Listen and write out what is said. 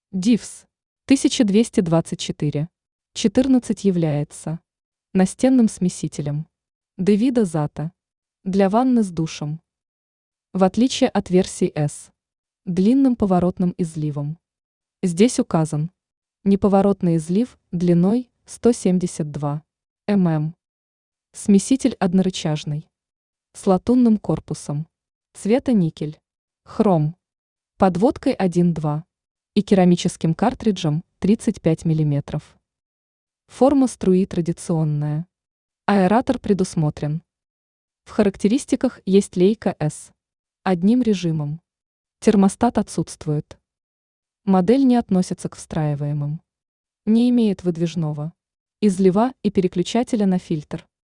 DIVS 1224. 14 является настенным смесителем. Девида Зата. Для ванны с душем. В отличие от версии S. Длинным поворотным изливом. Здесь указан неповоротный излив длиной 172 мм. Смеситель однорычажный. С латунным корпусом. Цвета никель. Хром. Подводкой 1,2 и керамическим картриджем 35 мм. Форма струи традиционная. Аэратор предусмотрен. В характеристиках есть лейка S. Одним режимом. Термостат отсутствует. Модель не относится к встраиваемым. Не имеет выдвижного излива и переключателя на фильтр.